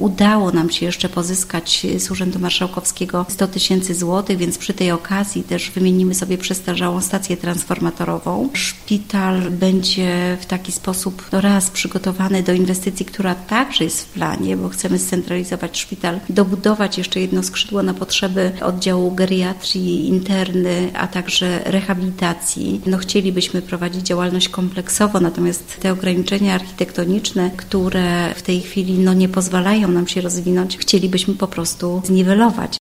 Udało nam się jeszcze pozyskać z Urzędu Marszałkowskiego 100 000 złotych, więc przy tej okazji też wymienimy sobie przestarzałą stację transformatorową. Szpital będzie w taki sposób raz przygotowany do inwestycji, która także jest w planie, bo chcemy scentralizować szpital, dobudować jeszcze jedno skrzydło na potrzeby oddziału geriatrii, interny, a także rehabilitacji. Chcielibyśmy prowadzić działalność kompleksowo, natomiast te ograniczenia architektoniczne, które w tej chwili nie pozwalają nam się rozwinąć, chcielibyśmy po prostu zniwelować.